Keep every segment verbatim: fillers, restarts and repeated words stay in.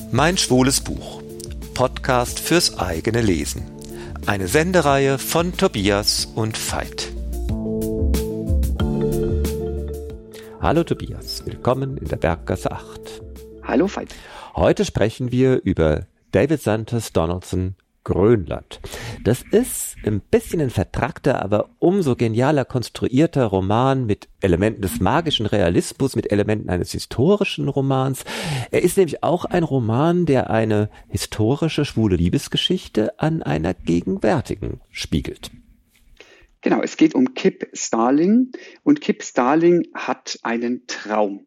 Mein schwules Buch. Podcast fürs eigene Lesen. Eine Sendereihe von Tobias und Veit. Hallo Tobias, willkommen in der Berggasse acht. Hallo Veit. Heute sprechen wir über David Santos Donaldson Grönland. Das ist ein bisschen ein vertrackter, aber umso genialer konstruierter Roman mit Elementen des magischen Realismus, mit Elementen eines historischen Romans. Er ist nämlich auch ein Roman, der eine historische schwule Liebesgeschichte an einer gegenwärtigen spiegelt. Genau, es geht um Kip Starling und Kip Starling hat einen Traum.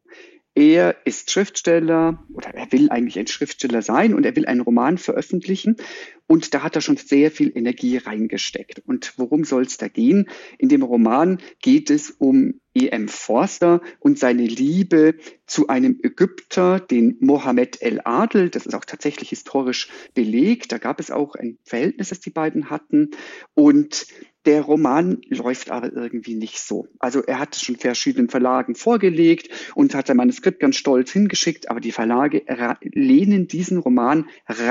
Er ist Schriftsteller oder er will eigentlich ein Schriftsteller sein und er will einen Roman veröffentlichen und da hat er schon sehr viel Energie reingesteckt. Und worum soll es da gehen? In dem Roman geht es um E M Forster und seine Liebe zu einem Ägypter, den Mohammed el-Adel. Das ist auch tatsächlich historisch belegt. Da gab es auch ein Verhältnis, das die beiden hatten. Und der Roman läuft aber irgendwie nicht so. Also er hat es schon verschiedenen Verlagen vorgelegt und hat sein Manuskript ganz stolz hingeschickt, aber die Verlage ra- lehnen diesen Roman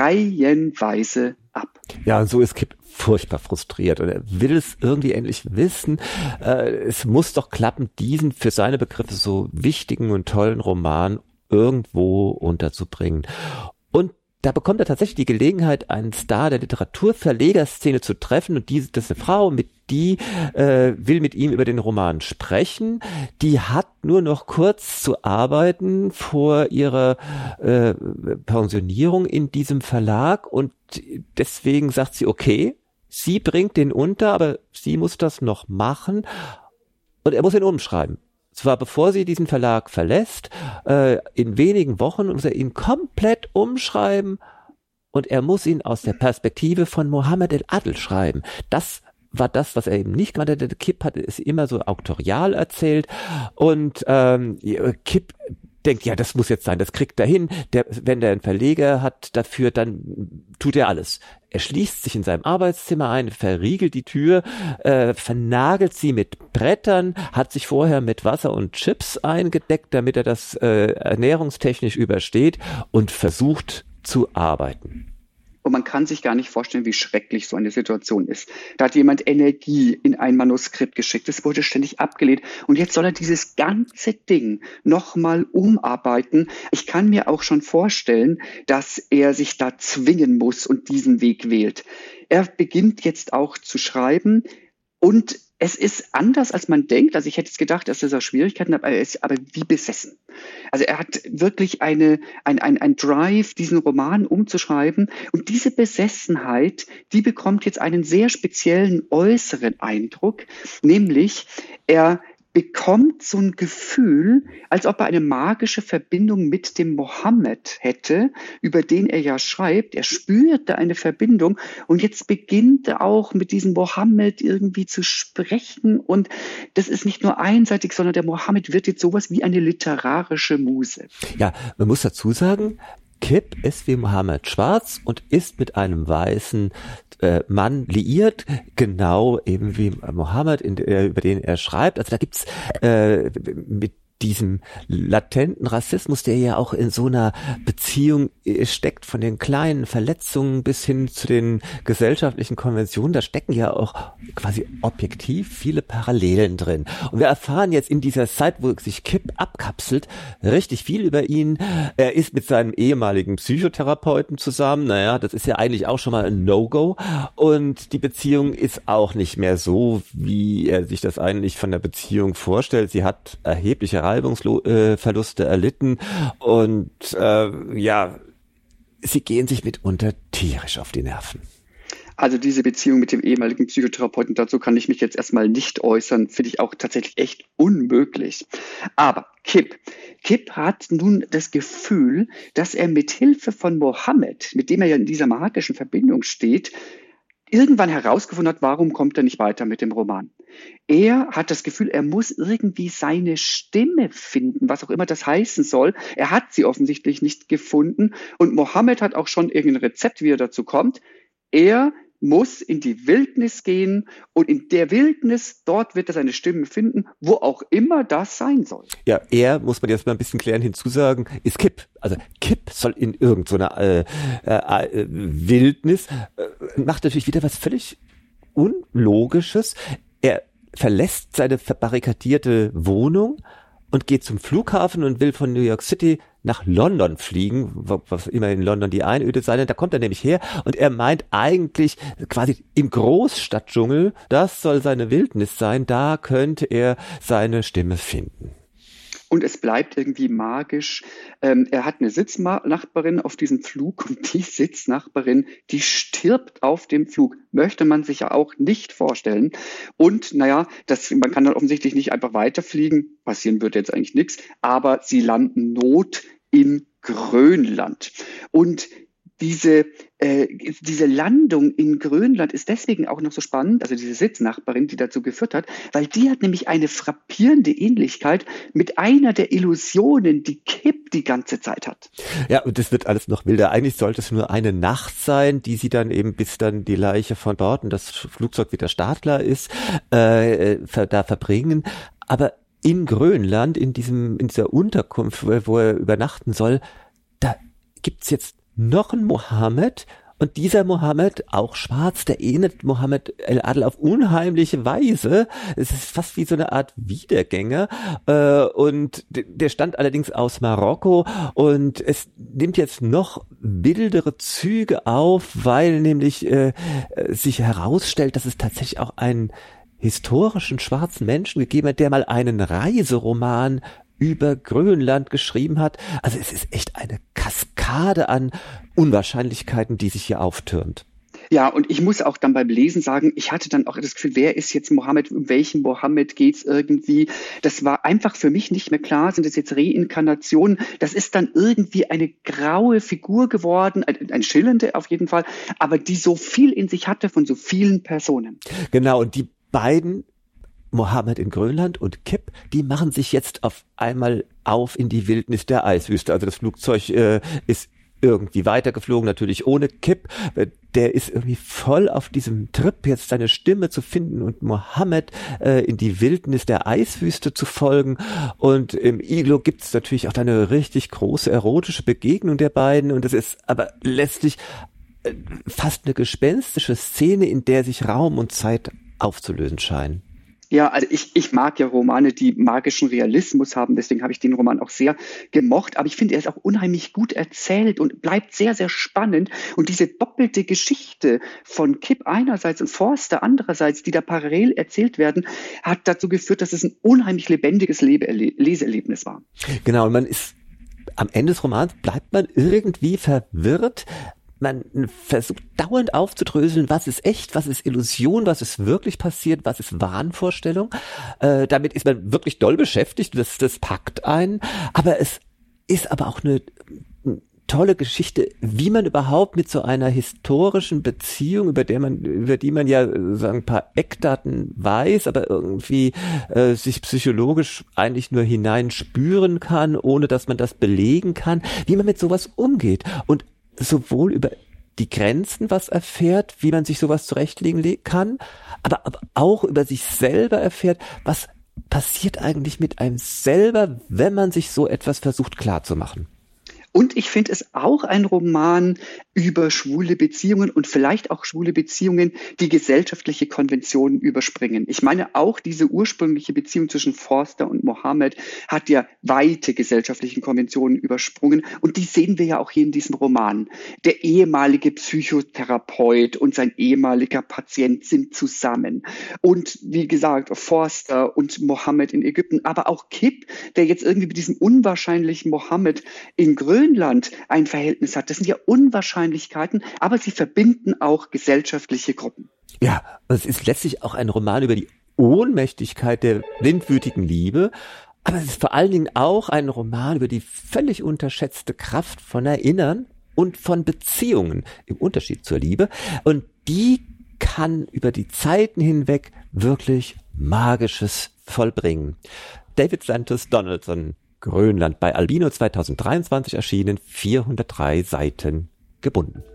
reihenweise ab. Ja, und so ist Kip furchtbar frustriert und er will es irgendwie endlich wissen. Äh, es muss doch klappen, diesen für seine Begriffe so wichtigen und tollen Roman irgendwo unterzubringen. Und da bekommt er tatsächlich die Gelegenheit, einen Star der Literaturverlegerszene zu treffen und diese, das ist eine Frau, mit die äh, will mit ihm über den Roman sprechen. Die hat nur noch kurz zu arbeiten vor ihrer äh, Pensionierung in diesem Verlag und deswegen sagt sie, okay, sie bringt den unter, aber sie muss das noch machen und er muss ihn umschreiben. Zwar bevor sie diesen Verlag verlässt, äh, in wenigen Wochen muss er ihn komplett umschreiben und er muss ihn aus der Perspektive von Mohammed el-Adel schreiben. Das war das, was er eben nicht gemacht hat. Der Kip hat es immer so auktorial erzählt und ähm, Kip denkt, ja, das muss jetzt sein, das kriegt er hin. Der, wenn der einen Verleger hat dafür, dann tut er alles. Er schließt sich in seinem Arbeitszimmer ein, verriegelt die Tür, äh, vernagelt sie mit Brettern, hat sich vorher mit Wasser und Chips eingedeckt, damit er das äh, ernährungstechnisch übersteht und versucht zu arbeiten. Und man kann sich gar nicht vorstellen, wie schrecklich so eine Situation ist. Da hat jemand Energie in ein Manuskript geschickt. Es wurde ständig abgelehnt. Und jetzt soll er dieses ganze Ding nochmal umarbeiten. Ich kann mir auch schon vorstellen, dass er sich da zwingen muss und diesen Weg wählt. Er beginnt jetzt auch zu schreiben und es ist anders, als man denkt. Also ich hätte jetzt gedacht, dass er Schwierigkeiten hat, aber er ist aber wie besessen. Also er hat wirklich eine, ein, ein, ein Drive, diesen Roman umzuschreiben. Und diese Besessenheit, die bekommt jetzt einen sehr speziellen äußeren Eindruck, nämlich er bekommt so ein Gefühl, als ob er eine magische Verbindung mit dem Mohammed hätte, über den er ja schreibt. Er spürte eine Verbindung und jetzt beginnt er auch mit diesem Mohammed irgendwie zu sprechen und das ist nicht nur einseitig, sondern der Mohammed wird jetzt sowas wie eine literarische Muse. Ja, man muss dazu sagen, Kip ist wie Mohammed schwarz und ist mit einem weißen äh, Mann liiert, genau eben wie Mohammed, in, äh, über den er schreibt. Also da gibt's äh, mit diesem latenten Rassismus, der ja auch in so einer Beziehung steckt, von den kleinen Verletzungen bis hin zu den gesellschaftlichen Konventionen, da stecken ja auch quasi objektiv viele Parallelen drin. Und wir erfahren jetzt in dieser Zeit, wo sich Kip abkapselt, richtig viel über ihn. Er ist mit seinem ehemaligen Psychotherapeuten zusammen. Naja, das ist ja eigentlich auch schon mal ein No-Go. Und die Beziehung ist auch nicht mehr so, wie er sich das eigentlich von der Beziehung vorstellt. Sie hat erhebliche Reibungsverluste erlitten und äh, ja, sie gehen sich mitunter tierisch auf die Nerven. Also diese Beziehung mit dem ehemaligen Psychotherapeuten, dazu kann ich mich jetzt erstmal nicht äußern, finde ich auch tatsächlich echt unmöglich. Aber Kip, Kip hat nun das Gefühl, dass er mit Hilfe von Mohammed, mit dem er ja in dieser magischen Verbindung steht, irgendwann herausgefunden hat, warum kommt er nicht weiter mit dem Roman. Er hat das Gefühl, er muss irgendwie seine Stimme finden, was auch immer das heißen soll. Er hat sie offensichtlich nicht gefunden und Mohammed hat auch schon irgendein Rezept, wie er dazu kommt. Er muss in die Wildnis gehen und in der Wildnis, dort wird er seine Stimme finden, wo auch immer das sein soll. Ja, er, muss man jetzt mal ein bisschen klären, hinzusagen, ist Kip. Also Kip soll in irgendeiner äh, äh, äh, Wildnis, äh, macht natürlich wieder was völlig Unlogisches. Er verlässt seine verbarrikadierte Wohnung und geht zum Flughafen und will von New York City nach London fliegen, was immer in London die Einöde sein. Da kommt er nämlich her und er meint eigentlich quasi im Großstadtdschungel, das soll seine Wildnis sein, da könnte er seine Stimme finden. Und es bleibt irgendwie magisch. Ähm, er hat eine Sitznachbarin auf diesem Flug und die Sitznachbarin, die stirbt auf dem Flug. Möchte man sich ja auch nicht vorstellen. Und naja, das, man kann dann offensichtlich nicht einfach weiterfliegen. Passieren wird jetzt eigentlich nichts. Aber sie landen not in Grönland. Und Diese, äh, diese Landung in Grönland ist deswegen auch noch so spannend, also diese Sitznachbarin, die dazu geführt hat, weil die hat nämlich eine frappierende Ähnlichkeit mit einer der Illusionen, die Kip die ganze Zeit hat. Ja, und das wird alles noch wilder. Eigentlich sollte es nur eine Nacht sein, die sie dann eben, bis dann die Leiche von Bord und das Flugzeug wieder startklar ist, äh, da verbringen. Aber in Grönland, in diesem, in dieser Unterkunft, wo, wo er übernachten soll, da gibt's jetzt noch ein Mohammed und dieser Mohammed, auch schwarz, der ähnelt Mohammed el-Adel auf unheimliche Weise. Es ist fast wie so eine Art Wiedergänger äh, und der stammt allerdings aus Marokko und es nimmt jetzt noch wildere Züge auf, weil nämlich äh, sich herausstellt, dass es tatsächlich auch einen historischen schwarzen Menschen gegeben hat, der mal einen Reiseroman über Grönland geschrieben hat. Also es ist echt eine Kaskade an Unwahrscheinlichkeiten, die sich hier auftürmt. Ja, und ich muss auch dann beim Lesen sagen, ich hatte dann auch das Gefühl, wer ist jetzt Mohammed, um welchen Mohammed geht's irgendwie? Das war einfach für mich nicht mehr klar, sind das jetzt Reinkarnationen? Das ist dann irgendwie eine graue Figur geworden, ein, ein schillernde auf jeden Fall, aber die so viel in sich hatte von so vielen Personen. Genau, und die beiden, Mohammed in Grönland und Kip, die machen sich jetzt auf einmal auf in die Wildnis der Eiswüste. Also das Flugzeug äh, ist irgendwie weitergeflogen, natürlich ohne Kip. Der ist irgendwie voll auf diesem Trip, jetzt seine Stimme zu finden und Mohammed äh, in die Wildnis der Eiswüste zu folgen. Und im Iglo gibt's natürlich auch eine richtig große erotische Begegnung der beiden. Und das ist aber letztlich äh, fast eine gespenstische Szene, in der sich Raum und Zeit aufzulösen scheinen. Ja, also ich, ich mag ja Romane, die magischen Realismus haben, deswegen habe ich den Roman auch sehr gemocht, aber ich finde, er ist auch unheimlich gut erzählt und bleibt sehr, sehr spannend und diese doppelte Geschichte von Kip einerseits und Forster andererseits, die da parallel erzählt werden, hat dazu geführt, dass es ein unheimlich lebendiges Lebe- Leseerlebnis war. Genau, und man ist, am Ende des Romans bleibt man irgendwie verwirrt. Man versucht dauernd aufzudröseln, was ist echt, was ist Illusion, was ist wirklich passiert, was ist Wahnvorstellung. Äh, damit ist man wirklich doll beschäftigt, das, das packt einen. Aber es ist aber auch eine tolle Geschichte, wie man überhaupt mit so einer historischen Beziehung, über der man, über die man ja sagen ein paar Eckdaten weiß, aber irgendwie äh, sich psychologisch eigentlich nur hineinspüren kann, ohne dass man das belegen kann, wie man mit sowas umgeht und sowohl über die Grenzen was erfährt, wie man sich sowas zurechtlegen kann, aber, aber auch über sich selber erfährt, was passiert eigentlich mit einem selber, wenn man sich so etwas versucht klarzumachen. Und ich finde es auch ein Roman über schwule Beziehungen und vielleicht auch schwule Beziehungen, die gesellschaftliche Konventionen überspringen. Ich meine, auch diese ursprüngliche Beziehung zwischen Forster und Mohammed hat ja weite gesellschaftliche Konventionen übersprungen. Und die sehen wir ja auch hier in diesem Roman. Der ehemalige Psychotherapeut und sein ehemaliger Patient sind zusammen. Und wie gesagt, Forster und Mohammed in Ägypten, aber auch Kip, der jetzt irgendwie mit diesem unwahrscheinlichen Mohammed in Grönland ein Verhältnis hat. Das sind ja Unwahrscheinlichkeiten, aber sie verbinden auch gesellschaftliche Gruppen. Ja, es ist letztlich auch ein Roman über die Ohnmächtigkeit der blindwütigen Liebe, aber es ist vor allen Dingen auch ein Roman über die völlig unterschätzte Kraft von Erinnern und von Beziehungen im Unterschied zur Liebe. Und die kann über die Zeiten hinweg wirklich Magisches vollbringen. David Santos Donaldson, Grönland, bei Albino zweitausenddreiundzwanzig erschienen, vierhundertdrei Seiten gebunden.